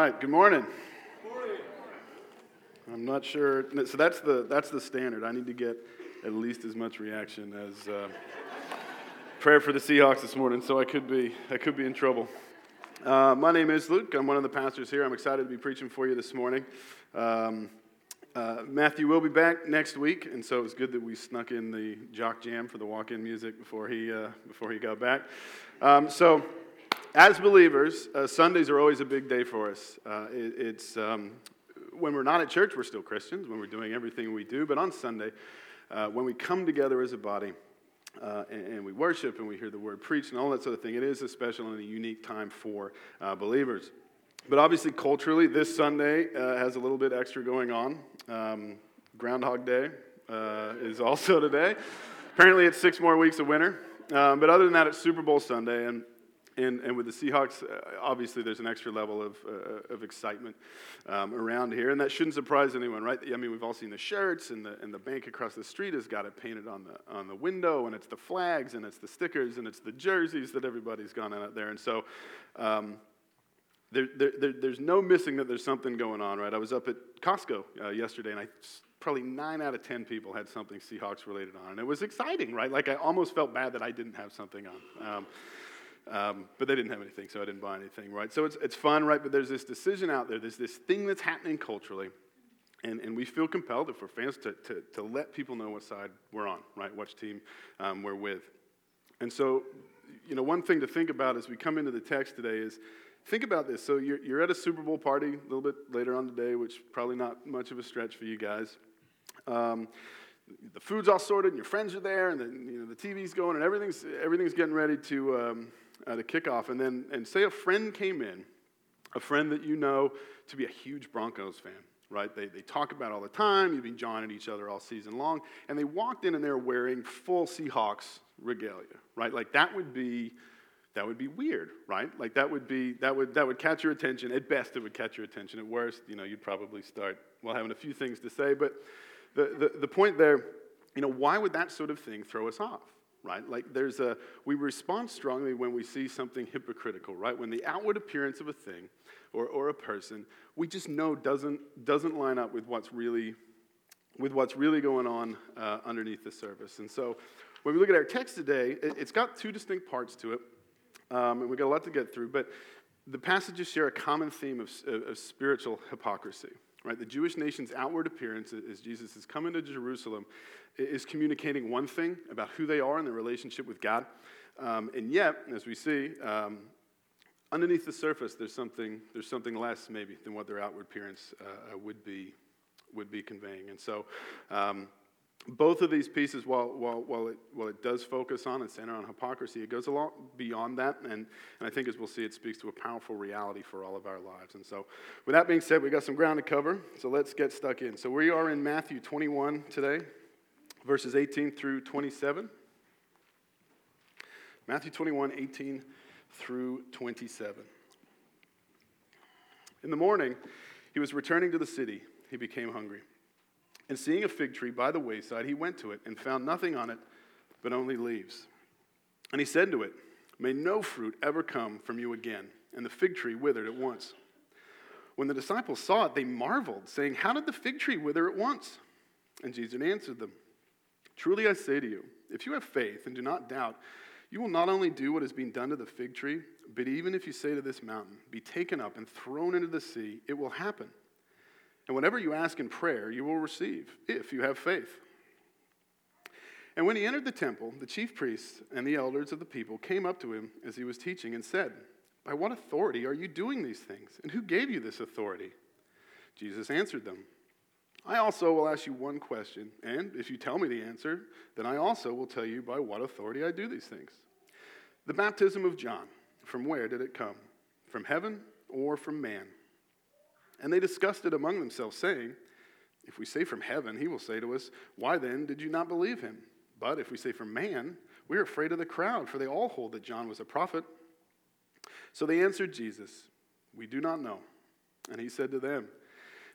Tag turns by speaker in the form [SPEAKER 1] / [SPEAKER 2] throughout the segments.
[SPEAKER 1] right, good morning. I'm not sure, so that's the standard. I need to get at least as much reaction as prayer for the Seahawks this morning, so I could be in trouble. My name is Luke. I'm one of the pastors here. I'm excited to be preaching for you this morning. Matthew will be back next week, and so it was good that we snuck in the jock jam for the walk-in music before he got back. So, as believers, Sundays are always a big day for us. It's when we're not at church, we're still Christians, when we're doing everything we do, but on Sunday, when we come together as a body, and we worship and we hear the word preached and all that sort of thing, it is a special and a unique time for believers. But obviously, culturally, this Sunday has a little bit extra going on. Groundhog Day is also today. Apparently, it's 6 more weeks of winter. But other than that, it's Super Bowl Sunday, and with the Seahawks, obviously, there's an extra level of excitement around here, and that shouldn't surprise anyone, right? I mean, we've all seen the shirts, and the bank across the street has got it painted on the window, and it's the flags, and it's the stickers, and it's the jerseys that everybody's gone out there, and so there's no missing that there's something going on, right? I was up at Costco yesterday, and probably 9 out of 10 people had something Seahawks related on, and it was exciting, right? Like I almost felt bad that I didn't have something on. But they didn't have anything, so I didn't buy anything, right? So it's fun, right? But there's this decision out there. There's this thing that's happening culturally, and we feel compelled, if we're fans, to let people know what side we're on, right? Which team we're with. And so, one thing to think about as we come into the text today is, think about this. So you're at a Super Bowl party a little bit later on today, which probably not much of a stretch for you guys. The food's all sorted, and your friends are there, and the TV's going, and everything's getting ready to kick off. And say a friend came in, a friend that you know to be a huge Broncos fan, right? They talk about it all the time. You've been jawing at each other all season long, and they walked in and they're wearing full Seahawks regalia, right? Like that would be weird, right? Like that would catch your attention. At best, it would catch your attention. At worst, you'd probably start having a few things to say. But the point there, why would that sort of thing throw us off? Right? Like we respond strongly when we see something hypocritical, right? When the outward appearance of a thing or a person, we just know doesn't line up with what's really going on underneath the surface. And so when we look at our text today, it's got 2 distinct parts to it, and we've got a lot to get through, but the passages share a common theme of spiritual hypocrisy. Right, the Jewish nation's outward appearance as Jesus is coming to Jerusalem is communicating one thing about who they are in their relationship with God, and yet, as we see, underneath the surface, there's something less maybe than what their outward appearance would be conveying. And so, both of these pieces, while it does focus on and center on hypocrisy, it goes a lot beyond that, and I think as we'll see, it speaks to a powerful reality for all of our lives. And so, with that being said, we got some ground to cover, so let's get stuck in. So we are in Matthew 21 today, verses 18 through 27. Matthew 21, 18 through 27. In the morning, he was returning to the city. He became hungry. And seeing a fig tree by the wayside, he went to it and found nothing on it but only leaves. And he said to it, "May no fruit ever come from you again." And the fig tree withered at once. When the disciples saw it, they marveled, saying, "How did the fig tree wither at once?" And Jesus answered them, "Truly I say to you, if you have faith and do not doubt, you will not only do what is being done to the fig tree, but even if you say to this mountain, 'Be taken up and thrown into the sea,' it will happen. And whatever you ask in prayer, you will receive, if you have faith." And when he entered the temple, the chief priests and the elders of the people came up to him as he was teaching and said, "By what authority are you doing these things? And who gave you this authority?" Jesus answered them, "I also will ask you one question, and if you tell me the answer, then I also will tell you by what authority I do these things. The baptism of John, from where did it come? From heaven or from man?" And they discussed it among themselves, saying, "If we say from heaven, he will say to us, 'Why then did you not believe him?' But if we say from man, we are afraid of the crowd, for they all hold that John was a prophet." So they answered Jesus, "We do not know." And he said to them,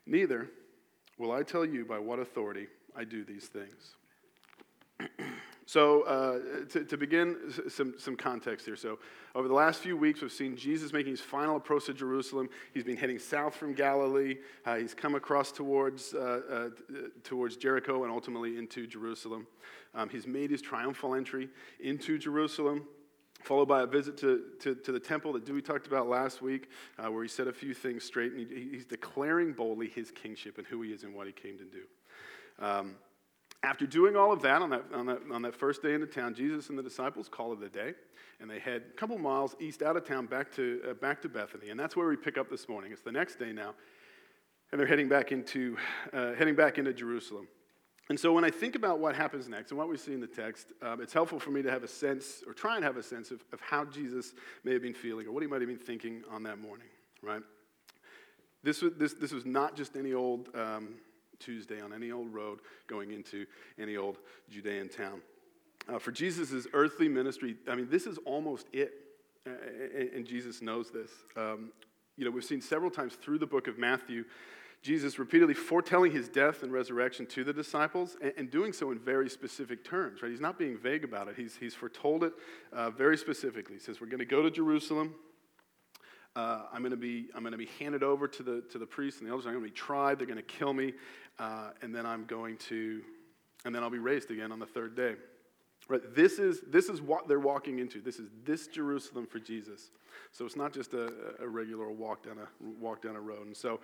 [SPEAKER 1] "Neither will I tell you by what authority I do these things." So to begin, some context here. So over the last few weeks, we've seen Jesus making his final approach to Jerusalem. He's been heading south from Galilee. He's come across towards Jericho and ultimately into Jerusalem. He's made his triumphal entry into Jerusalem, followed by a visit to the temple that Dewey talked about last week, where he set a few things straight. And he's declaring boldly his kingship and who he is and what he came to do. After doing all of that on that first day into town, Jesus and the disciples call it a day, and they head a couple miles east out of town back to Bethany, and that's where we pick up this morning. It's the next day now, and they're heading back into Jerusalem. And so when I think about what happens next and what we see in the text, it's helpful for me to have a sense, or try and have a sense of how Jesus may have been feeling, or what he might have been thinking on that morning. Right? This was not just any old Tuesday on any old road going into any old Judean town. For Jesus' earthly ministry, I mean, this is almost it, and Jesus knows this. We've seen several times through the book of Matthew, Jesus repeatedly foretelling his death and resurrection to the disciples, and doing so in very specific terms. Right? He's not being vague about it. He's foretold it very specifically. He says, "We're going to go to Jerusalem. I'm going to be handed over to the priests and the elders. I'm going to be tried. They're going to kill me, and then I'll be raised again on the third day." Right? This is what they're walking into. This Jerusalem for Jesus. So it's not just a regular walk down a road. And so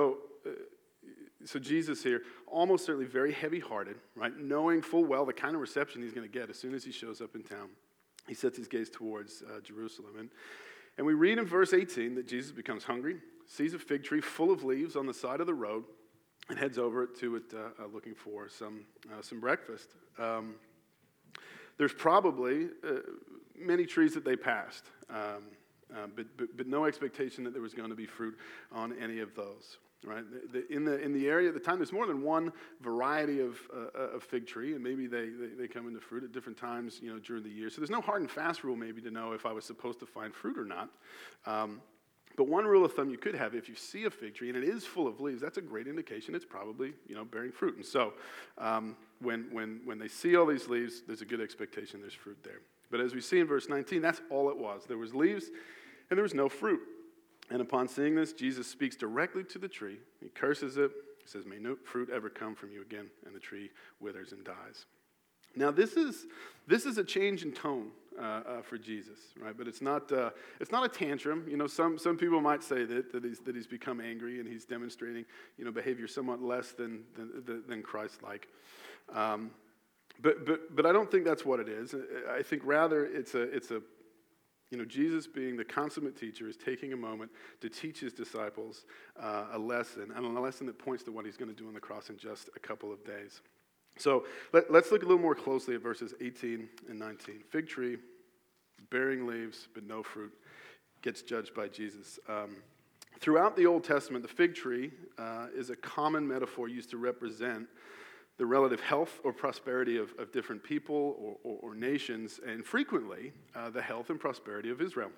[SPEAKER 1] Jesus here, almost certainly very heavy-hearted, right? Knowing full well the kind of reception he's going to get as soon as he shows up in town, he sets his gaze towards Jerusalem. And we read in verse 18 that Jesus becomes hungry, sees a fig tree full of leaves on the side of the road, and heads over to it looking for some breakfast. There's probably many trees that they passed, but no expectation that there was going to be fruit on any of those. Right? In the area at the time, there's more than one variety of fig tree, and maybe they come into fruit at different times, during the year. So there's no hard and fast rule maybe to know if I was supposed to find fruit or not. But one rule of thumb you could have, if you see a fig tree and it is full of leaves, that's a great indication it's probably bearing fruit. And so when they see all these leaves, there's a good expectation there's fruit there. But as we see in verse 19, that's all it was. There was leaves and there was no fruit. And upon seeing this, Jesus speaks directly to the tree. He curses it. He says, "May no fruit ever come from you again." And the tree withers and dies. Now, this is a change in tone for Jesus, right? But it's not a tantrum. Some people might say that he's become angry and he's demonstrating behavior somewhat less than Christ-like. But I don't think that's what it is. I think rather it's a Jesus, being the consummate teacher, is taking a moment to teach his disciples a lesson, and a lesson that points to what he's going to do on the cross in just a couple of days. So let's look a little more closely at verses 18 and 19. Fig tree, bearing leaves, but no fruit, gets judged by Jesus. Throughout the Old Testament, the fig tree is a common metaphor used to represent the relative health or prosperity of different people or nations, and frequently the health and prosperity of Israel.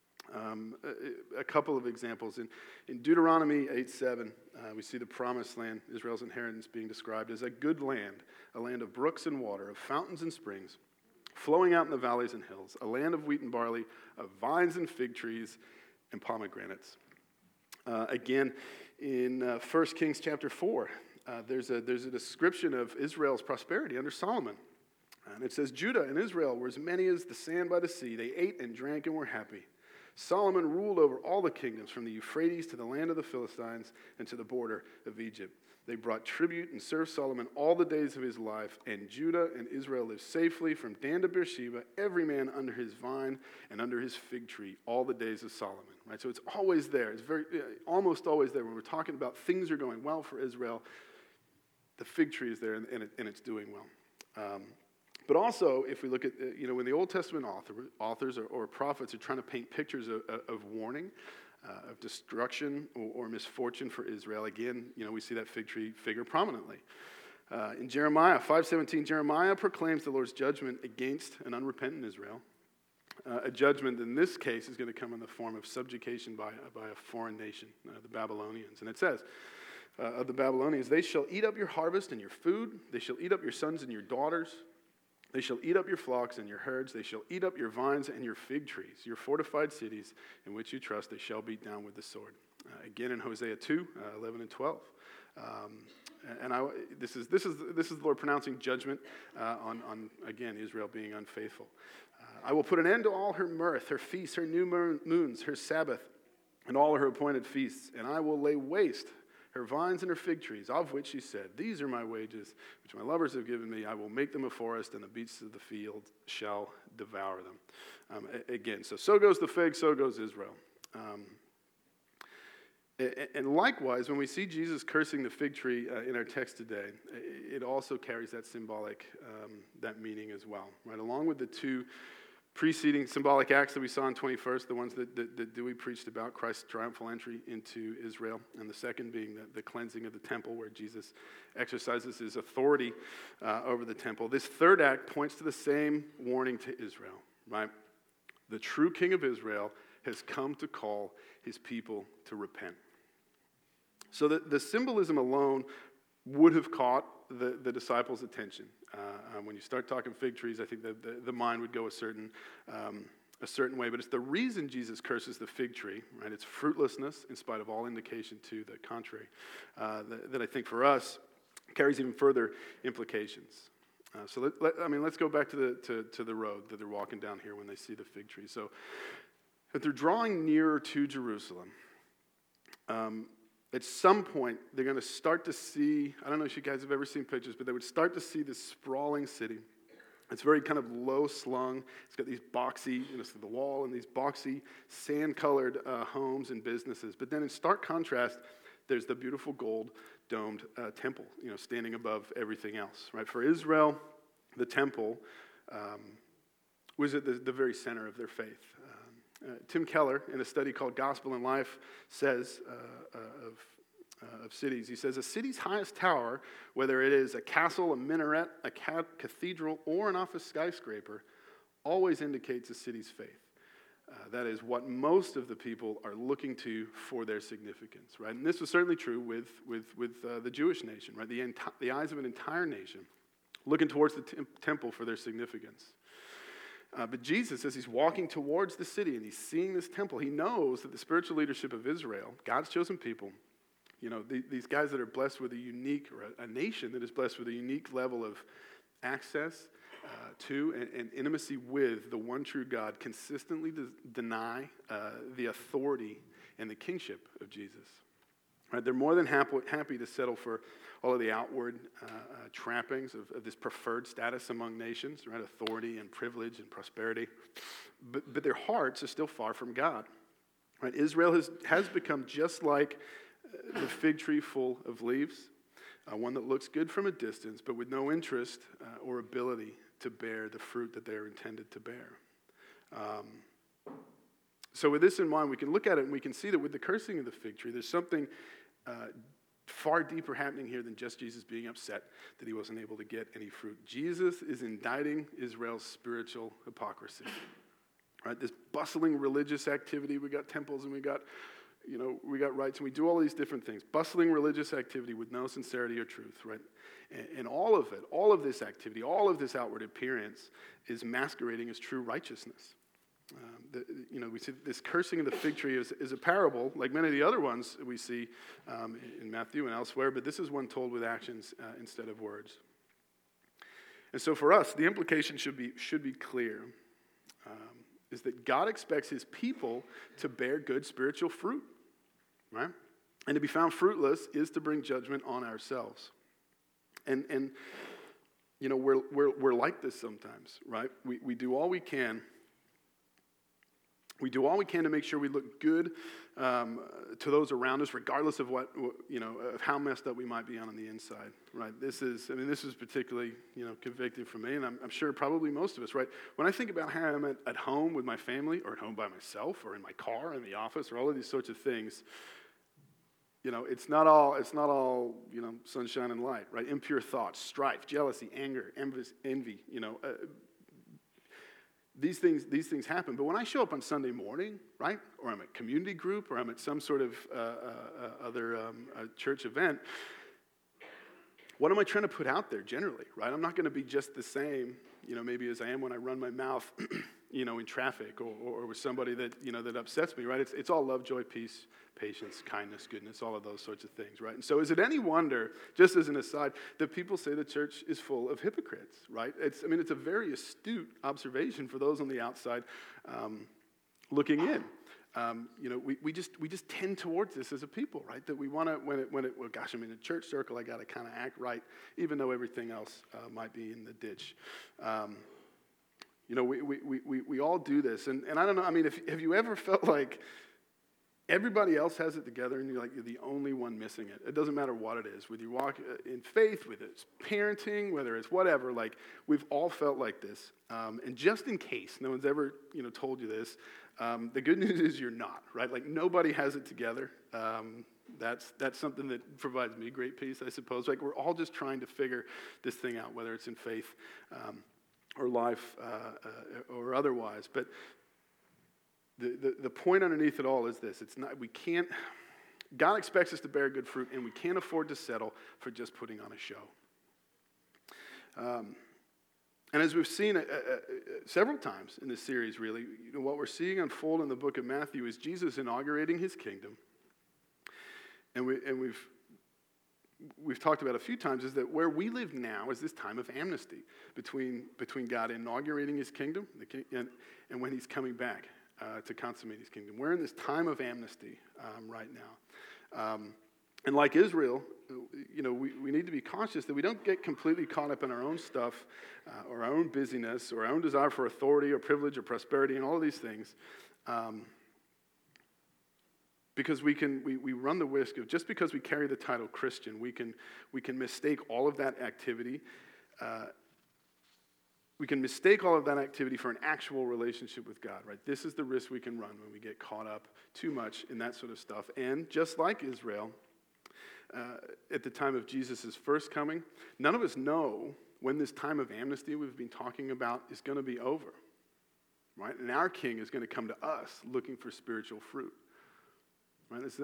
[SPEAKER 1] A couple of examples. In Deuteronomy 8:7, we see the promised land, Israel's inheritance, being described as a good land, a land of brooks and water, of fountains and springs, flowing out in the valleys and hills, a land of wheat and barley, of vines and fig trees and pomegranates. Again, in 1 Kings chapter 4, there's a description of Israel's prosperity under Solomon. And it says, "Judah and Israel were as many as the sand by the sea. They ate and drank and were happy. Solomon ruled over all the kingdoms, from the Euphrates to the land of the Philistines and to the border of Egypt. They brought tribute and served Solomon all the days of his life, and Judah and Israel lived safely from Dan to Beersheba, every man under his vine and under his fig tree, all the days of Solomon." Right? So it's always there. It's almost always there. When we're talking about things are going well for Israel, the fig tree is there, and it's doing well. But also, if we look at, when the Old Testament authors or prophets are trying to paint pictures of warning, of destruction or misfortune for Israel, again, we see that fig tree figure prominently. In Jeremiah 5:17, Jeremiah proclaims the Lord's judgment against an unrepentant Israel. A judgment in this case is going to come in the form of subjugation by a foreign nation, the Babylonians. And it says, of the Babylonians, "They shall eat up your harvest and your food. They shall eat up your sons and your daughters. They shall eat up your flocks and your herds. They shall eat up your vines and your fig trees. Your fortified cities in which you trust, they shall beat down with the sword. Again in Hosea 2, 11 and 12. This is the Lord pronouncing judgment on again, Israel being unfaithful. I will put an end to all her mirth, her feasts, her new moons, her Sabbath, and all her appointed feasts. And I will lay waste her vines and her fig trees, of which she said, these are my wages, which my lovers have given me. I will make them a forest, and the beasts of the field shall devour them. Again, so goes the fig, so goes Israel. And likewise, when we see Jesus cursing the fig tree in our text today, it also carries that symbolic, that meaning as well, right? Along with the two preceding symbolic acts that we saw in 21st, the ones that Dewey preached about, Christ's triumphal entry into Israel, and the second being the cleansing of the temple, where Jesus exercises his authority over the temple. This third act points to the same warning to Israel, right? The true king of Israel has come to call his people to repent. So the symbolism alone would have caught the disciples' attention. When you start talking fig trees, I think the mind would go a certain way. But it's the reason Jesus curses the fig tree, right? Its fruitlessness, in spite of all indication to the contrary, that I think for us carries even further implications. So let's go back to the road that they're walking down here when they see the fig tree. So if they're drawing nearer to Jerusalem, at some point, they're going to start to see, I don't know if you guys have ever seen pictures, but they would start to see this sprawling city. It's very kind of low slung. It's got these boxy, the wall and these boxy, sand-colored homes and businesses. But then in stark contrast, there's the beautiful gold-domed temple, standing above everything else, right? For Israel, the temple was at the very center of their faith. Tim Keller, in a study called Gospel and Life, says of cities, he says, a city's highest tower, whether it is a castle, a minaret, a cathedral, or an office skyscraper, always indicates a city's faith. That is what most of the people are looking to for their significance, right? And this was certainly true with the Jewish nation, right? The eyes of an entire nation looking towards the temple for their significance. But Jesus, as he's walking towards the city and he's seeing this temple, he knows that the spiritual leadership of Israel, God's chosen people, these guys that are blessed with a nation that is blessed with a unique level of access to and intimacy with the one true God, consistently deny the authority and the kingship of Jesus. Right? They're more than happy to settle for all of the outward trappings of this preferred status among nations, right? Authority and privilege and prosperity. But their hearts are still far from God. Right? Israel has become just like the fig tree full of leaves, one that looks good from a distance, but with no interest or ability to bear the fruit that they're intended to bear. So with this in mind, we can look at it and we can see that with the cursing of the fig tree, there's something far deeper happening here than just Jesus being upset that he wasn't able to get any fruit. Jesus is indicting Israel's spiritual hypocrisy. Right? This bustling religious activity, we got temples and we got rites and we do all these different things. Bustling religious activity with no sincerity or truth, right? And all of it, all of this activity, all of this outward appearance is masquerading as true righteousness. We see this cursing of the fig tree is a parable, like many of the other ones we see in Matthew and elsewhere, but this is one told with actions instead of words. And so for us, the implication should be clear, is that God expects his people to bear good spiritual fruit, right? And to be found fruitless is to bring judgment on ourselves. And we're like this sometimes, right? We do all we can. We do all we can to make sure we look good to those around us, regardless of of how messed up we might be on the inside, right? This is particularly, convicting for me, and I'm sure probably most of us, right? When I think about how I'm at home with my family, or at home by myself, or in my car, in the office, or all of these sorts of things, it's not all sunshine and light, right? Impure thoughts, strife, jealousy, anger, envy, These things happen, but when I show up on Sunday morning, right, or I'm at community group, or I'm at some sort of other church event, what am I trying to put out there generally, right? I'm not going to be just the same, maybe as I am when I run my mouth, in traffic or with somebody that, that upsets me, right? It's all love, joy, peace, patience, kindness, goodness, all of those sorts of things, right? And so is it any wonder, just as an aside, that people say the church is full of hypocrites, right? It's a very astute observation for those on the outside looking in. We just tend towards this as a people, right? That we want to, well, gosh, I'm in a church circle, I got to kind of act right, even though everything else might be in the ditch. We all do this, and I don't know. Have you ever felt like everybody else has it together, and you're the only one missing it? It doesn't matter what it is. Whether you walk in faith, whether it's parenting, whether it's whatever. We've all felt like this. And just in case no one's ever told you this, the good news is you're not, right? Nobody has it together. That's something that provides me great peace, I suppose. We're all just trying to figure this thing out, whether it's in faith or life or otherwise. But the point underneath it all is this: God expects us to bear good fruit, and we can't afford to settle for just putting on a show. And as we've seen several times in this series, really, what we're seeing unfold in the book of Matthew is Jesus inaugurating his kingdom. And we've talked about a few times is that where we live now is this time of amnesty between God inaugurating his kingdom and when he's coming back to consummate his kingdom. We're in this time of amnesty right now. And like Israel, we need to be conscious that we don't get completely caught up in our own stuff or our own busyness or our own desire for authority or privilege or prosperity and all of these things. Because we run the risk of, just because we carry the title Christian, we can mistake all of that activity. We can mistake all of that activity for an actual relationship with God, right? This is the risk we can run when we get caught up too much in that sort of stuff. And just like Israel, at the time of Jesus' first coming, none of us know when this time of amnesty we've been talking about is going to be over, right? And our King is going to come to us looking for spiritual fruit, right? This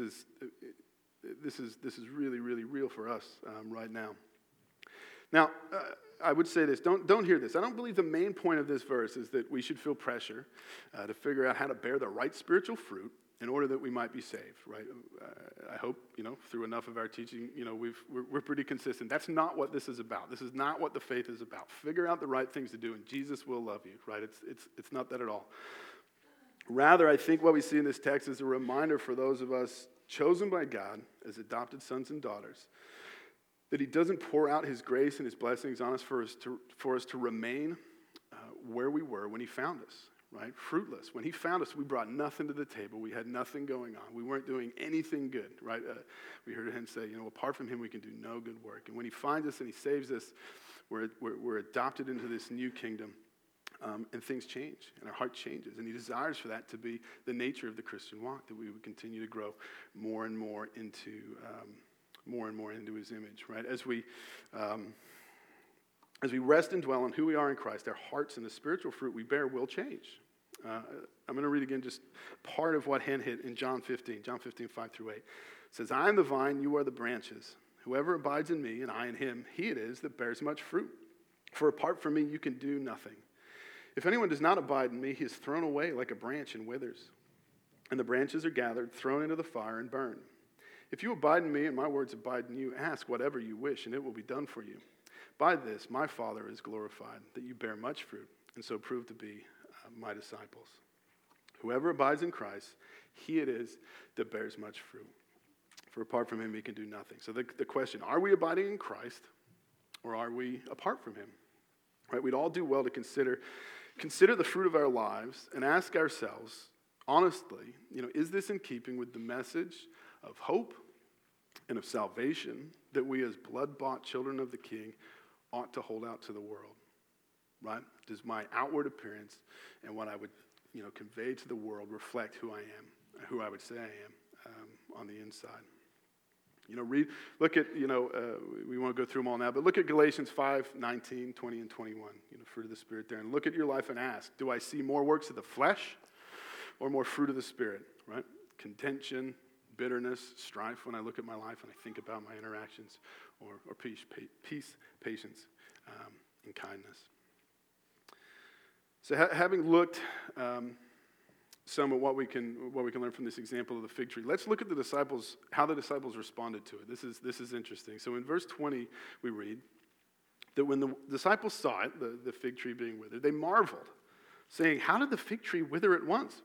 [SPEAKER 1] is really, really real for us right now. Now, I would say this, don't hear this. I don't believe the main point of this verse is that we should feel pressure to figure out how to bear the right spiritual fruit in order that we might be saved, right? I hope, through enough of our teaching, we're pretty consistent. That's not what this is about. This is not what the faith is about. Figure out the right things to do, and Jesus will love you, right? It's not that at all. Rather, I think what we see in this text is a reminder for those of us chosen by God as adopted sons and daughters that he doesn't pour out his grace and his blessings on us for us to remain where we were when he found us, right? Fruitless. When he found us, we brought nothing to the table. We had nothing going on. We weren't doing anything good, right? We heard him say, apart from him, we can do no good work. And when he finds us and he saves us, we're adopted into this new kingdom, and things change, and our heart changes. And he desires for that to be the nature of the Christian walk, that we would continue to grow more and more into his image, right? As we rest and dwell on who we are in Christ, our hearts and the spiritual fruit we bear will change. I'm going to read again just part of what Hen hit in John 15, 5-8. It says, I am the vine, you are the branches. Whoever abides in me and I in him, he it is that bears much fruit. For apart from me, you can do nothing. If anyone does not abide in me, he is thrown away like a branch and withers. And the branches are gathered, thrown into the fire, and burned. If you abide in me and my words abide in you, ask whatever you wish, and it will be done for you. By this, my Father is glorified, that you bear much fruit, and so prove to be my disciples. Whoever abides in Christ, he it is that bears much fruit. For apart from him, we can do nothing. So the question, are we abiding in Christ, or are we apart from him? Right? We'd all do well to consider the fruit of our lives and ask ourselves, honestly, is this in keeping with the message of hope and of salvation that we as blood-bought children of the King ought to hold out to the world, right? Does my outward appearance and what I would, convey to the world reflect who I am, who I would say I am on the inside? Look at, we won't go through them all now, but look at Galatians 5, 19, 20, and 21, fruit of the Spirit there. And look at your life and ask, do I see more works of the flesh or more fruit of the Spirit, right? Contention, bitterness, strife when I look at my life and I think about my interactions, or peace, patience, and kindness. So having looked some of what we can learn from this example of the fig tree, let's look at how the disciples responded to it. This is interesting. So in verse 20, we read that when the disciples saw it, the fig tree being withered, they marveled, saying, "How did the fig tree wither at once?"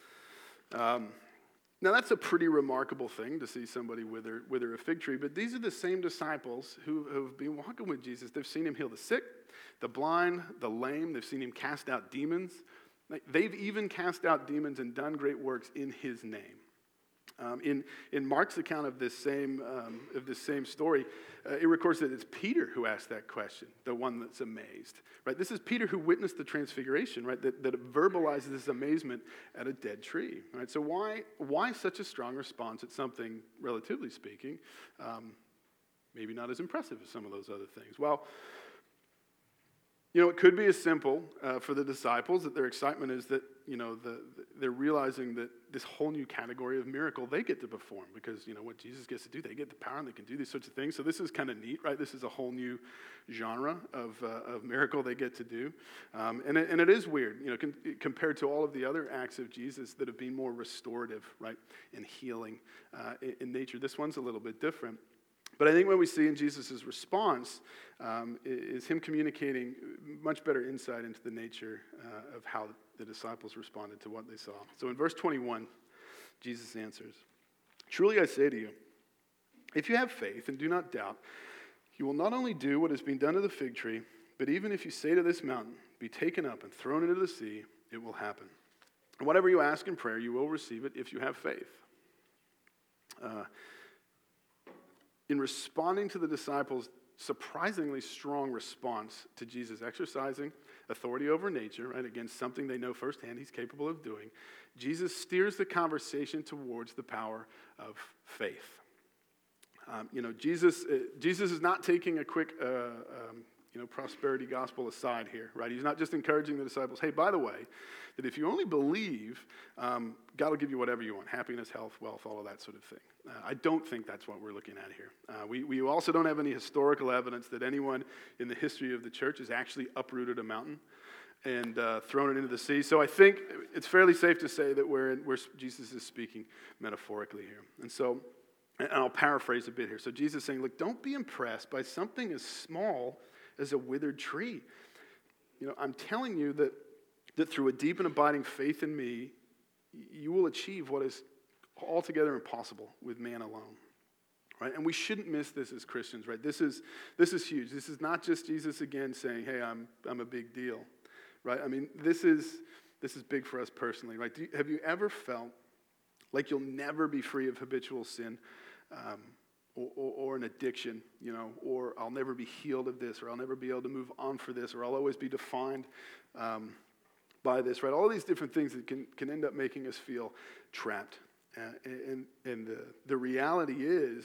[SPEAKER 1] Now that's a pretty remarkable thing to see somebody wither a fig tree, but these are the same disciples who have been walking with Jesus. They've seen him heal the sick, the blind, the lame. They've seen him cast out demons. They've even cast out demons and done great works in his name. In Mark's account of this same story, it records that it's Peter who asked that question, the one that's amazed. Right? This is Peter who witnessed the transfiguration, right? That verbalizes this amazement at a dead tree. Right? So why such a strong response at something, relatively speaking, maybe not as impressive as some of those other things? Well, it could be as simple for the disciples that their excitement is that, they're realizing that this whole new category of miracle they get to perform because, what Jesus gets to do, they get the power and they can do these sorts of things. So this is kind of neat, right? This is a whole new genre of miracle they get to do. And it is weird, compared to all of the other acts of Jesus that have been more restorative, right, and healing in nature. This one's a little bit different. But I think what we see in Jesus' response is him communicating much better insight into the nature of how the disciples responded to what they saw. So in verse 21, Jesus answers, "Truly I say to you, if you have faith and do not doubt, you will not only do what has been done to the fig tree, but even if you say to this mountain, be taken up and thrown into the sea, it will happen. And whatever you ask in prayer, you will receive it if you have faith." In responding to the disciples' surprisingly strong response to Jesus exercising authority over nature, right, against something they know firsthand he's capable of doing, Jesus steers the conversation towards the power of faith. Jesus is not taking a quick prosperity gospel aside here, right? He's not just encouraging the disciples, hey, by the way, that if you only believe, God will give you whatever you want, happiness, health, wealth, all of that sort of thing. I don't think that's what we're looking at here. We also don't have any historical evidence that anyone in the history of the church has actually uprooted a mountain and thrown it into the sea. So I think it's fairly safe to say that where Jesus is speaking metaphorically here. And I'll paraphrase a bit here. So Jesus is saying, look, don't be impressed by something as small as a withered tree. I'm telling you that through a deep and abiding faith in me, you will achieve what is altogether impossible with man alone. Right? And we shouldn't miss this as Christians, right? This is huge. This is not just Jesus again saying, hey, I'm a big deal. Right? I mean, this is big for us personally, right? Have you ever felt like you'll never be free of habitual sin? Or an addiction, or I'll never be healed of this, or I'll never be able to move on for this, or I'll always be defined by this, right? All these different things that can end up making us feel trapped. And the reality is,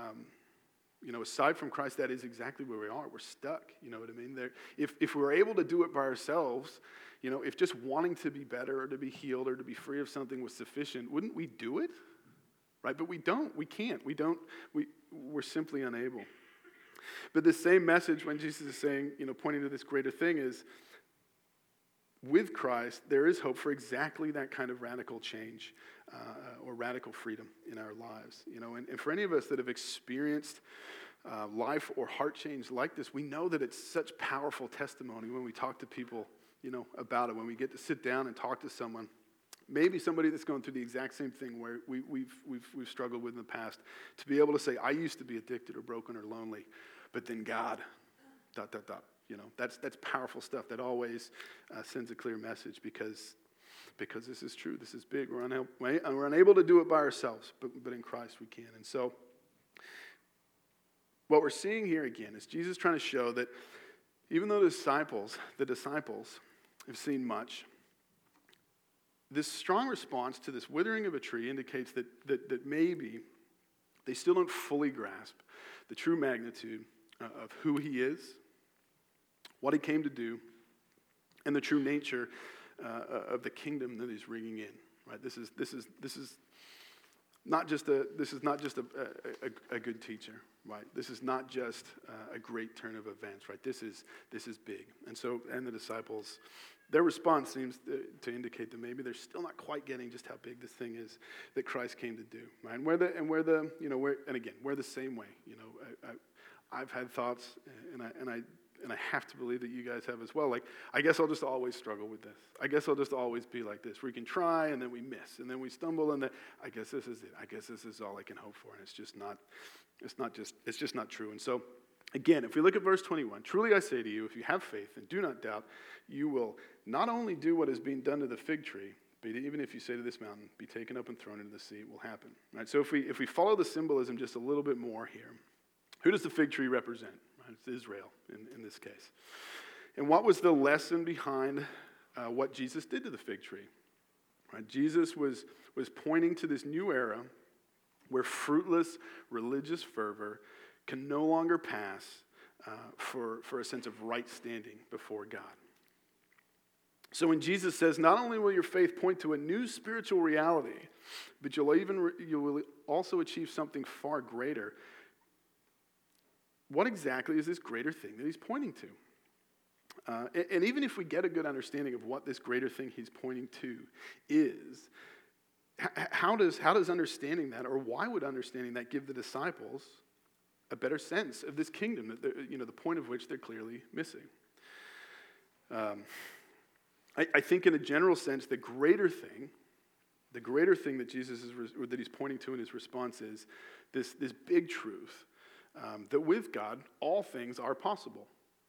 [SPEAKER 1] aside from Christ, that is exactly where we are. We're stuck, you know what I mean? If we're able to do it by ourselves, if just wanting to be better or to be healed or to be free of something was sufficient, wouldn't we do it? Right? But we don't. We can't. We're simply unable. But the same message when Jesus is saying, pointing to this greater thing is, with Christ, there is hope for exactly that kind of radical change or radical freedom in our lives. And for any of us that have experienced life or heart change like this, we know that it's such powerful testimony when we talk to people, about it, when we get to sit down and talk to someone. Maybe somebody that's going through the exact same thing where we've struggled with in the past, to be able to say, I used to be addicted or broken or lonely, but then God, ... That's powerful stuff. That always sends a clear message because this is true. This is big. We're unable to do it by ourselves, but in Christ we can. And so what we're seeing here again is Jesus trying to show that even though the disciples have seen much, this strong response to this withering of a tree indicates that maybe they still don't fully grasp the true magnitude of who he is, what he came to do, and the true nature of the kingdom that he's bringing in. Right? This is this is not just a good teacher, right? This is not just a great turn of events, right? This is big. And the disciples, their response seems to indicate that maybe they're still not quite getting just how big this thing is that Christ came to do, right? And we're the same way. I've had thoughts, and I have to believe that you guys have as well. Like, I guess I'll just always struggle with this. I guess I'll just always be like this. We can try, and then we miss, and then we stumble, and then I guess this is it. I guess this is all I can hope for, and it's just not true. And so, again, if we look at verse 21, truly I say to you, if you have faith and do not doubt, you will not only do what is being done to the fig tree, but even if you say to this mountain, be taken up and thrown into the sea, it will happen. Right? So if we follow the symbolism just a little bit more here, who does the fig tree represent? Right? It's Israel in this case. And what was the lesson behind what Jesus did to the fig tree? Right? Jesus was pointing to this new era where fruitless religious fervor can no longer pass for a sense of right standing before God. So when Jesus says, not only will your faith point to a new spiritual reality, but you will also achieve something far greater. What exactly is this greater thing that he's pointing to? And even if we get a good understanding of what this greater thing he's pointing to is, how does understanding that, or why would understanding that give the disciples a better sense of this kingdom that the point of which they're clearly missing? I think in a general sense, the greater thing that Jesus that he's pointing to in his response is this big truth. That with God, all things are possible.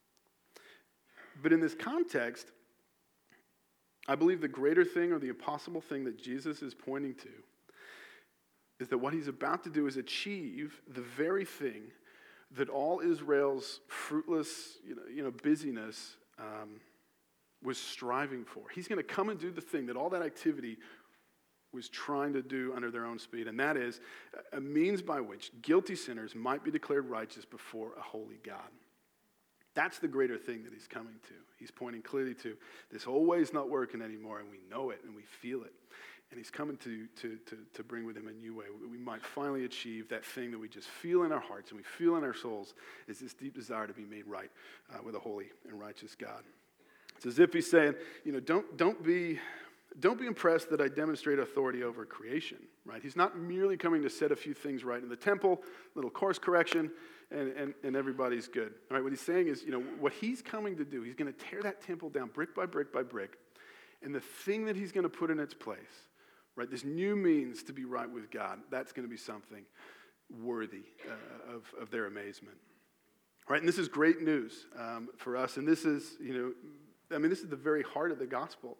[SPEAKER 1] But in this context, I believe the greater thing or the impossible thing that Jesus is pointing to is that what he's about to do is achieve the very thing that all Israel's fruitless busyness was striving for. He's going to come and do the thing that all that activity was trying to do under their own speed, and that is a means by which guilty sinners might be declared righteous before a holy God. That's the greater thing that he's coming to. He's pointing clearly to this whole way's not working anymore, and we know it, and we feel it. And he's coming to bring with him a new way. We might finally achieve that thing that we just feel in our hearts and we feel in our souls is this deep desire to be made right with a holy and righteous God. It's as if he's saying, don't be impressed that I demonstrate authority over creation, right? He's not merely coming to set a few things right in the temple, little course correction, and everybody's good. All right, what he's saying is, what he's coming to do, he's going to tear that temple down brick by brick by brick, and the thing that he's going to put in its place, right, this new means to be right with God, that's going to be something worthy of their amazement. All right, and this is great news for us, and this is, this is the very heart of the gospel.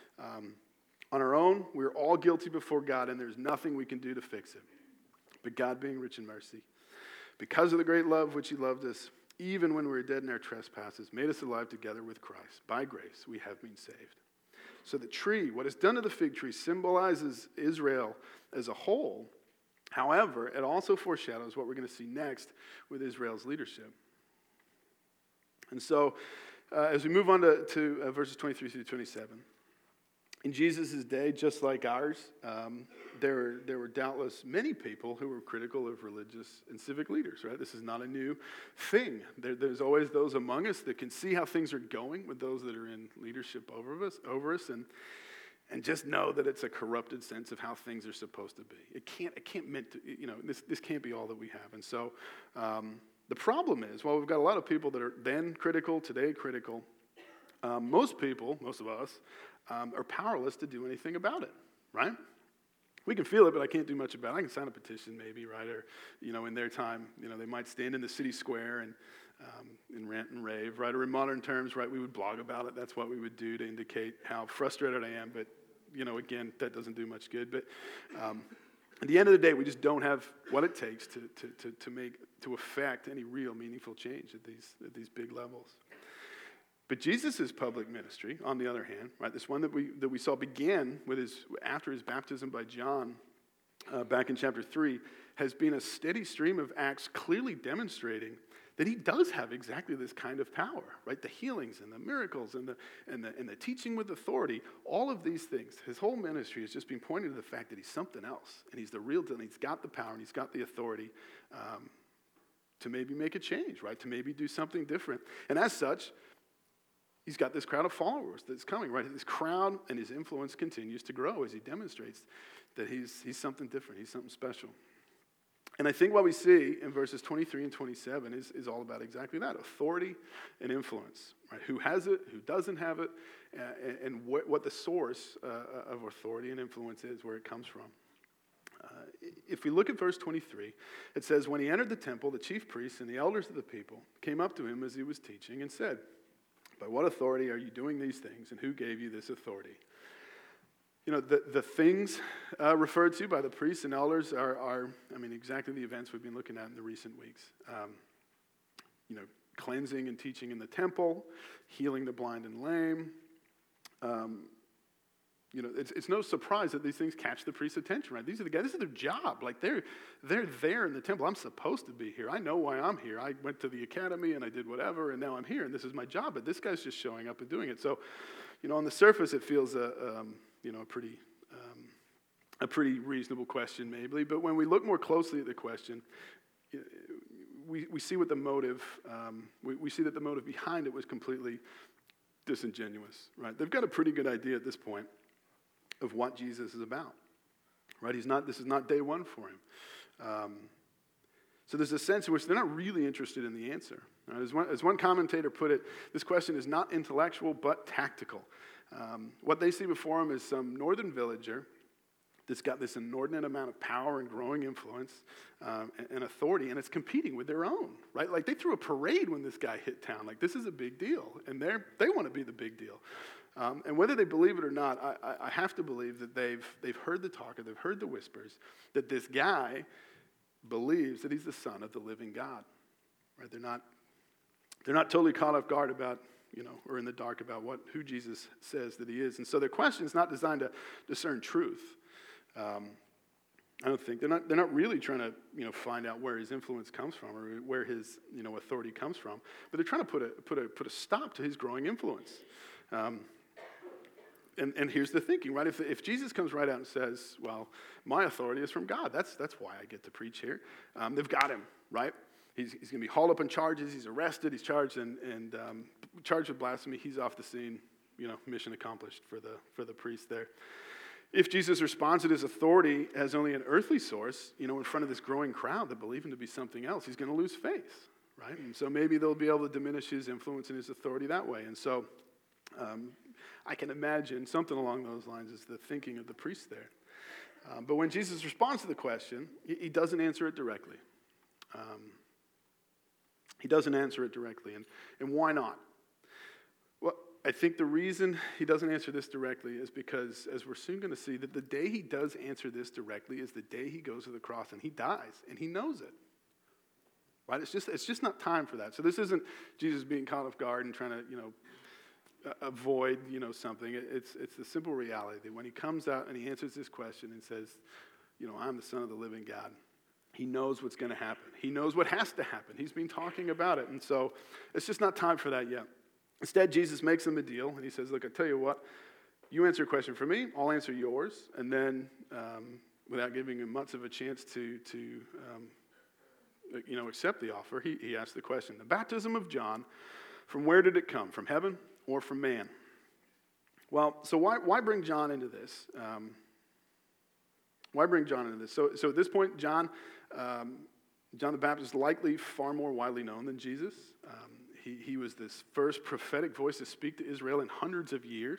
[SPEAKER 1] On our own, we're all guilty before God, and there's nothing we can do to fix it. But God, being rich in mercy, because of the great love which he loved us, even when we were dead in our trespasses, made us alive together with Christ. By grace, we have been saved. So the tree, what is done to the fig tree, symbolizes Israel as a whole. However, it also foreshadows what we're going to see next with Israel's leadership. And so, as we move on to verses 23 through 27, in Jesus' day, just like ours, there were doubtless many people who were critical of religious and civic leaders, right? This is not a new thing. There's always those among us that can see how things are going with those that are in leadership over us, and just know that it's a corrupted sense of how things are supposed to be. It can't meant to, this can't be all that we have. And so the problem is, while we've got a lot of people that are then critical, today critical, most of us, are powerless to do anything about it, right? We can feel it, but I can't do much about it. I can sign a petition maybe, right? Or, in their time, they might stand in the city square and rant and rave, right? Or in modern terms, right, we would blog about it. That's what we would do to indicate how frustrated I am. But, again, that doesn't do much good. But at the end of the day, we just don't have what it takes to affect any real meaningful change at these big levels. But Jesus' public ministry, on the other hand, right, this one that we saw began after his baptism by John back in chapter 3, has been a steady stream of acts clearly demonstrating that he does have exactly this kind of power, right? The healings and the miracles and the teaching with authority, all of these things. His whole ministry has just been pointing to the fact that he's something else, and he's the real deal, and he's got the power, and he's got the authority to maybe make a change, right? To maybe do something different. And as such, he's got this crowd of followers that's coming, right? This crowd and his influence continues to grow as he demonstrates that he's something different, he's something special. And I think what we see in verses 23 and 27 is all about exactly that, authority and influence, right? Who has it, who doesn't have it, and what the source of authority and influence is, where it comes from. If we look at verse 23, it says, when he entered the temple, the chief priests and the elders of the people came up to him as he was teaching and said, by what authority are you doing these things, and who gave you this authority? You know, the things referred to by the priests and elders are exactly the events we've been looking at in the recent weeks. Cleansing and teaching in the temple, healing the blind and lame. It's no surprise that these things catch the priest's attention, right? These are the guys, this is their job. Like, they're there in the temple. I'm supposed to be here. I know why I'm here. I went to the academy and I did whatever, and now I'm here, and this is my job. But this guy's just showing up and doing it. So, on the surface, it feels a pretty reasonable question, maybe. But when we look more closely at the question, we see what the motive. We see that the motive behind it was completely disingenuous, right? They've got a pretty good idea at this point of what Jesus is about, right? This is not day one for him. So there's a sense in which they're not really interested in the answer. Right? As one commentator put it, this question is not intellectual but tactical. What they see before them is some northern villager that's got this inordinate amount of power and growing influence and authority, and it's competing with their own, right? Like, they threw a parade when this guy hit town. Like, this is a big deal, and they want to be the big deal. And whether they believe it or not, I have to believe that they've heard the talk, or they've heard the whispers, that this guy believes that he's the Son of the living God, right? They're not totally caught off guard about, or in the dark about who Jesus says that he is. And so their question is not designed to discern truth. I don't think they're not really trying to find out where his influence comes from, or where his authority comes from, but they're trying to put a stop to his growing influence. And here's the thinking, right? If Jesus comes right out and says, well, my authority is from God, that's why I get to preach here. They've got him, right? He's going to be hauled up on charges. He's arrested. He's charged and charged with blasphemy. He's off the scene. Mission accomplished for the priest there. If Jesus' responds that his authority has only an earthly source, in front of this growing crowd that believe him to be something else, he's going to lose faith, right? And so maybe they'll be able to diminish his influence and his authority that way. And so I can imagine something along those lines is the thinking of the priest there. But when Jesus responds to the question, he doesn't answer it directly. He doesn't answer it directly. And why not? Well, I think the reason he doesn't answer this directly is because, as we're soon going to see, that the day he does answer this directly is the day he goes to the cross and he dies, and he knows it. Right? It's just not time for that. So this isn't Jesus being caught off guard and trying to, avoid, something. It's the simple reality that when he comes out and he answers this question and says, I'm the Son of the living God, he knows what's going to happen. He knows what has to happen. He's been talking about it. And so it's just not time for that yet. Instead, Jesus makes them a deal, and he says, look, I tell you what, you answer a question for me, I'll answer yours. And then, without giving him much of a chance to accept the offer, he asks the question, the baptism of John, from where did it come? From heaven or from man? Well, so why bring John into this? Why bring John into this? So at this point, John the Baptist is likely far more widely known than Jesus. He was this first prophetic voice to speak to Israel in hundreds of years.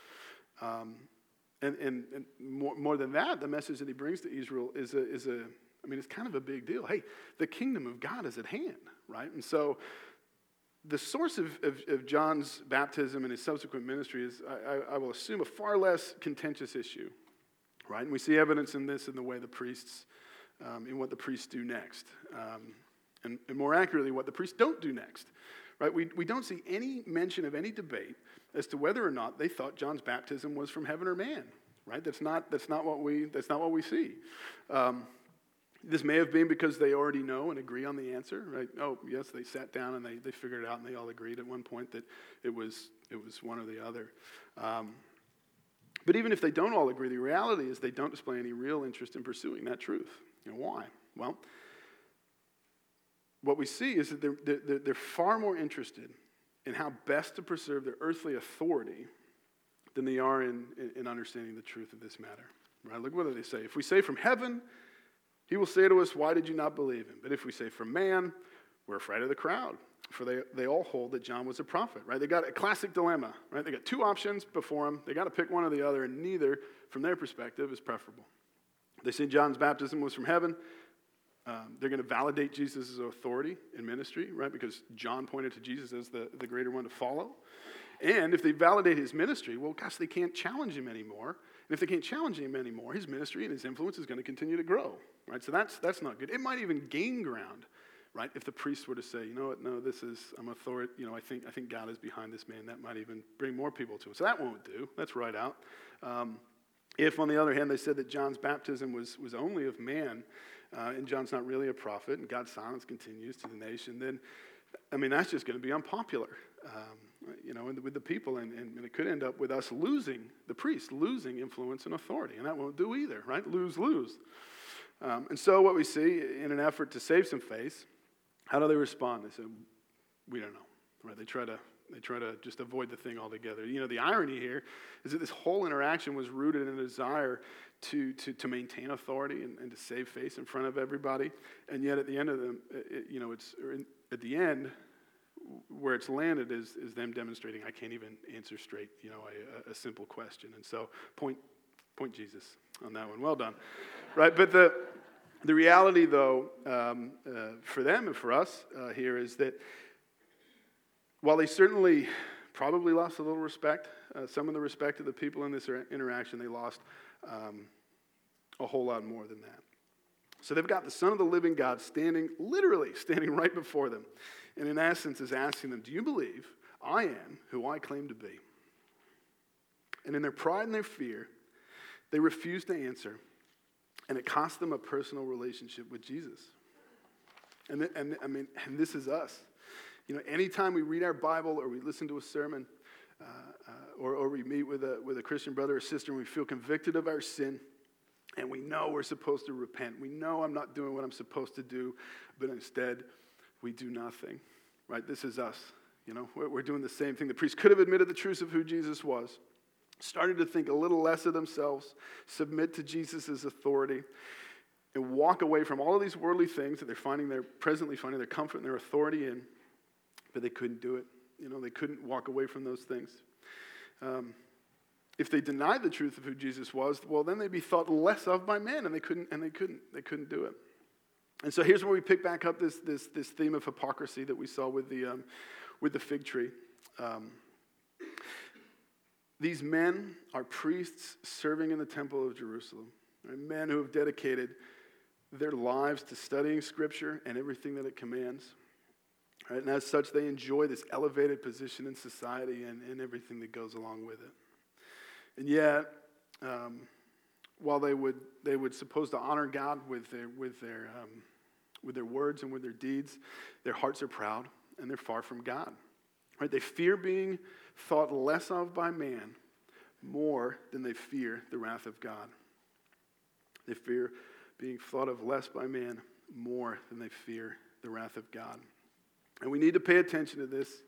[SPEAKER 1] And more than that, the message that he brings to Israel is it's kind of a big deal. Hey, the kingdom of God is at hand, right? And so the source of John's baptism and his subsequent ministry is, I will assume, a far less contentious issue, right? And we see evidence in this in the way the priests, in what the priests do next. And more accurately, what the priests don't do next. Right? We don't see any mention of any debate as to whether or not they thought John's baptism was from heaven or man. Right? That's not what we see. This may have been because they already know and agree on the answer, right? Oh, yes, they sat down and they figured it out, and they all agreed at one point that it was one or the other. But even if they don't all agree, the reality is they don't display any real interest in pursuing that truth. Why? Well, what we see is that they're far more interested in how best to preserve their earthly authority than they are in understanding the truth of this matter. Right? Look, what do they say? If we say from heaven, he will say to us, why did you not believe him? But if we say from man, we're afraid of the crowd, for they all hold that John was a prophet, right? They got a classic dilemma, right? They got two options before them. They got to pick one or the other, and neither, from their perspective, is preferable. They say John's baptism was from heaven. They're going to validate Jesus' authority in ministry, right? Because John pointed to Jesus as the greater one to follow. And if they validate his ministry, well, gosh, they can't challenge him anymore. And if they can't challenge him anymore, his ministry and his influence is going to continue to grow, right? So that's not good. It might even gain ground, right? If the priests were to say, you know what, no, I'm authority, I think God is behind this man. That might even bring more people to it. So that won't do. That's right out. If, on the other hand, they said that John's baptism was only of man, and John's not really a prophet, and God's silence continues to the nation, then, that's just going to be unpopular, with the people, and it could end up with us losing, the priests losing influence and authority, and that won't do either, right? Lose. And so what we see, in an effort to save some face, how do they respond? They say, we don't know, right? They try to just avoid the thing altogether. The irony here is that this whole interaction was rooted in a desire to maintain authority and to save face in front of everybody, and yet at the end of them, at the end, where it's landed is them demonstrating I can't even answer straight, a simple question. And so point Jesus on that one. Well done, right? But the reality, though, for them and for us here is that while they certainly probably lost a little respect, some of the respect of the people in this interaction, they lost a whole lot more than that. So they've got the Son of the living God literally standing right before them, and in essence is asking them, do you believe I am who I claim to be? And in their pride and their fear, they refuse to answer, and it cost them a personal relationship with Jesus. And this is us. Anytime we read our Bible or we listen to a sermon or we meet with a Christian brother or sister and we feel convicted of our sin and we know we're supposed to repent. We know I'm not doing what I'm supposed to do, but instead we do nothing, right? This is us. We're doing the same thing. The priests could have admitted the truth of who Jesus was, started to think a little less of themselves, submit to Jesus' authority, and walk away from all of these worldly things that they're presently finding their comfort and their authority in. But they couldn't do it. They couldn't walk away from those things. If they denied the truth of who Jesus was, well, then they'd be thought less of by men, and they couldn't do it. And so here's where we pick back up this theme of hypocrisy that we saw with the fig tree. These men are priests serving in the temple of Jerusalem, right? Men who have dedicated their lives to studying Scripture and everything that it commands. Right? And as such, they enjoy this elevated position in society and everything that goes along with it. And yet, while they would supposed to honor God with their words and with their deeds, their hearts are proud and they're far from God. Right? They fear being thought less of by man more than they fear the wrath of God. They fear being thought of less by man more than they fear the wrath of God. And we need to pay attention to this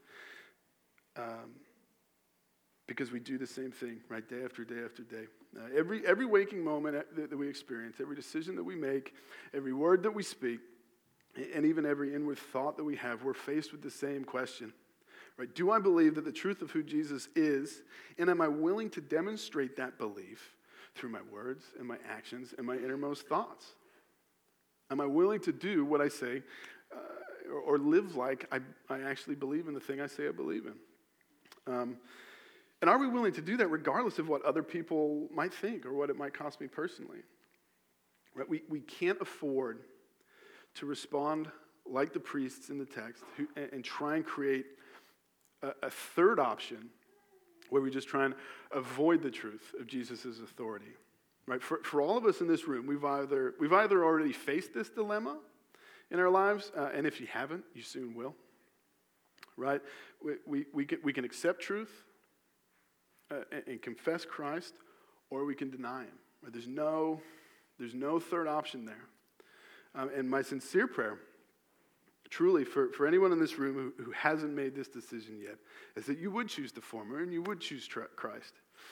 [SPEAKER 1] because we do the same thing, right, day after day after day. Every waking moment that we experience, every decision that we make, every word that we speak, and even every inward thought that we have, we're faced with the same question. Right? Do I believe that the truth of who Jesus is, and am I willing to demonstrate that belief through my words and my actions and my innermost thoughts? Am I willing to do what I say or live like I actually believe in the thing I say I believe in? And are we willing to do that regardless of what other people might think or what it might cost me personally? Right? We can't afford to respond like the priests in the text and try and create a third option where we just try and avoid the truth of Jesus' authority. right? For all of us in this room, we've either already faced this dilemma in our lives, and if you haven't, you soon will, right? We can accept truth and confess Christ, or we can deny him. Right? There's no third option there. And my sincere prayer, truly, for anyone in this room who hasn't made this decision yet, is that you would choose the former and you would choose Christ.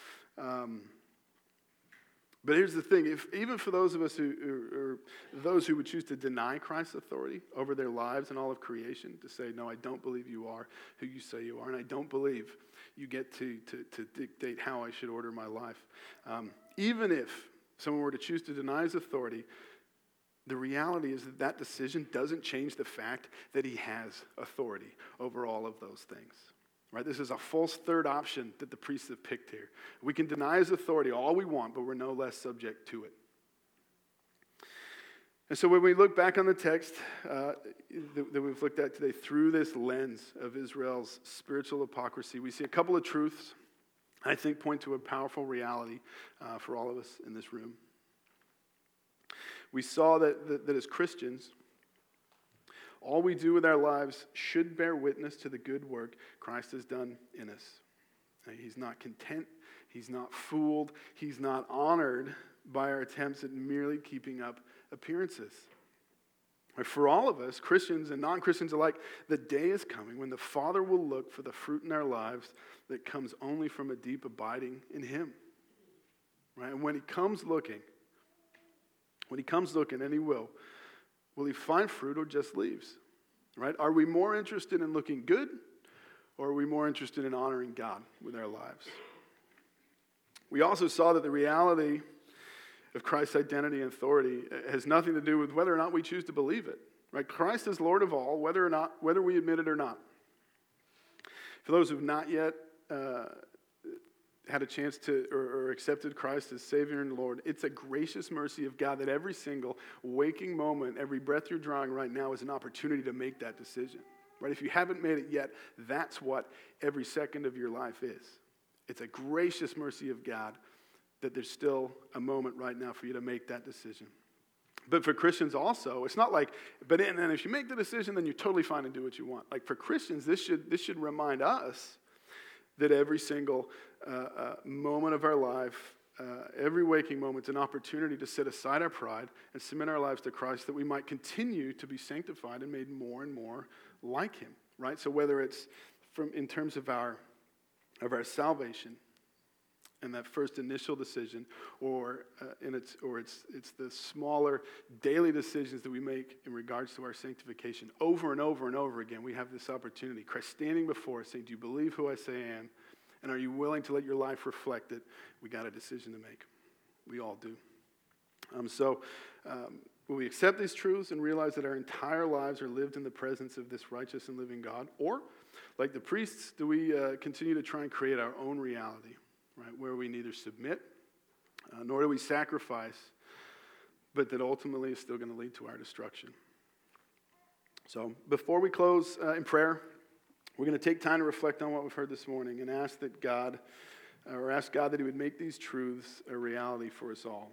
[SPEAKER 1] But here's the thing, even for those of us who would choose to deny Christ's authority over their lives and all of creation, to say, no, I don't believe you are who you say you are, and I don't believe you get to dictate how I should order my life. Even if someone were to choose to deny his authority, the reality is that decision doesn't change the fact that he has authority over all of those things. Right? This is a false third option that the priests have picked here. We can deny his authority all we want, but we're no less subject to it. And so when we look back on the text that we've looked at today through this lens of Israel's spiritual hypocrisy, we see a couple of truths I think point to a powerful reality for all of us in this room. We saw that as Christians, all we do with our lives should bear witness to the good work Christ has done in us. He's not content. He's not fooled. He's not honored by our attempts at merely keeping up appearances. For all of us, Christians and non-Christians alike, the day is coming when the Father will look for the fruit in our lives that comes only from a deep abiding in him. Right? And when he comes looking, and he will he find fruit or just leaves? Right? Are we more interested in looking good, or are we more interested in honoring God with our lives? We also saw that the reality of Christ's identity and authority has nothing to do with whether or not we choose to believe it. Right? Christ is Lord of all, whether we admit it or not. For those who have not yet had a chance to or accepted Christ as Savior and Lord, it's a gracious mercy of God that every single waking moment, every breath you're drawing right now is an opportunity to make that decision. Right? If you haven't made it yet, that's what every second of your life is. It's a gracious mercy of God that there's still a moment right now for you to make that decision. But for Christians also, it's not like, but then if you make the decision, then you're totally fine and do what you want. Like for Christians, this should remind us that every single moment of our life, every waking moment, is an opportunity to set aside our pride and submit our lives to Christ, that we might continue to be sanctified and made more and more like him. Right? So whether it's in terms of our salvation and that first initial decision, or it's the smaller daily decisions that we make in regards to our sanctification, over and over and over again, we have this opportunity. Christ standing before us saying, do you believe who I say I am? And are you willing to let your life reflect it? We got a decision to make. We all do. Will we accept these truths and realize that our entire lives are lived in the presence of this righteous and living God? Or, like the priests, do we continue to try and create our own reality? Right, where we neither submit, nor do we sacrifice, but that ultimately is still going to lead to our destruction. So before we close in prayer, we're going to take time to reflect on what we've heard this morning and ask God that he would make these truths a reality for us all.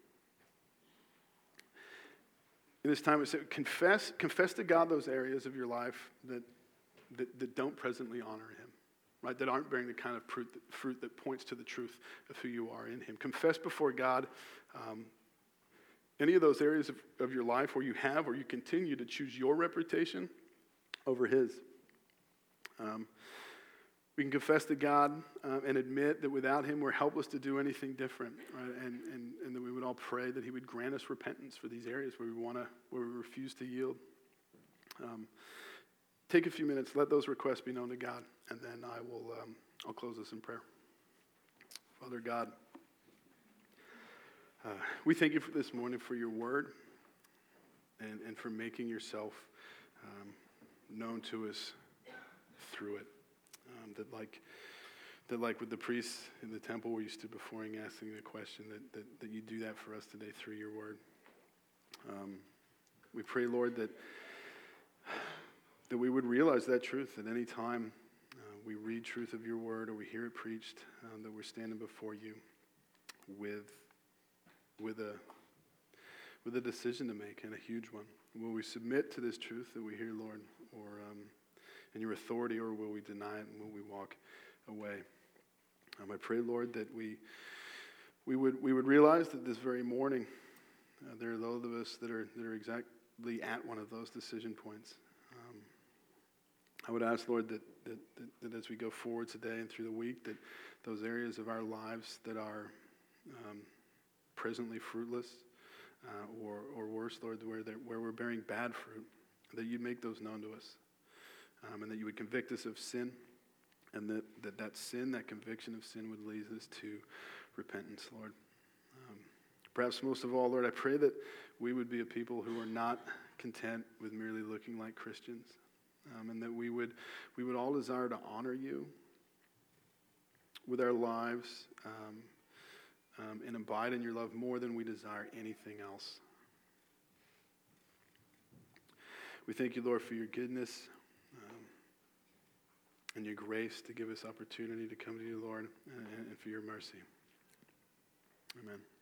[SPEAKER 1] In this time, we say, confess to God those areas of your life that don't presently honor him. Right, that aren't bearing the kind of fruit that points to the truth of who you are in him. Confess before God any of those areas of your life where you have or you continue to choose your reputation over his. We can confess to God and admit that without him we're helpless to do anything different. Right? And that we would all pray that he would grant us repentance for these areas where we refuse to yield. Take a few minutes, let those requests be known to God, and then I'll close this in prayer. Father God, we thank you for this morning, for your word, and for making yourself known to us through it. That like with the priests in the temple where you stood before him asking the question, that you do that for us today through your word. We pray, Lord, that we would realize that truth at any time we read truth of your word or we hear it preached, that we're standing before you with with a decision to make, and a huge one. Will we submit to this truth that we hear, Lord, or in your authority, or will we deny it and will we walk away? I pray, Lord, that we would realize that this very morning there are those of us that are exactly at one of those decision points. I would ask, Lord, that as we go forward today and through the week, that those areas of our lives that are presently fruitless, or worse, Lord, where we're bearing bad fruit, that you'd make those known to us, and that you would convict us of sin, and that sin, that conviction of sin, would lead us to repentance, Lord. Perhaps most of all, Lord, I pray that we would be a people who are not content with merely looking like Christians, and that we would all desire to honor you with our lives, and abide in your love more than we desire anything else. We thank you, Lord, for your goodness and your grace to give us opportunity to come to you, Lord, and for your mercy. Amen.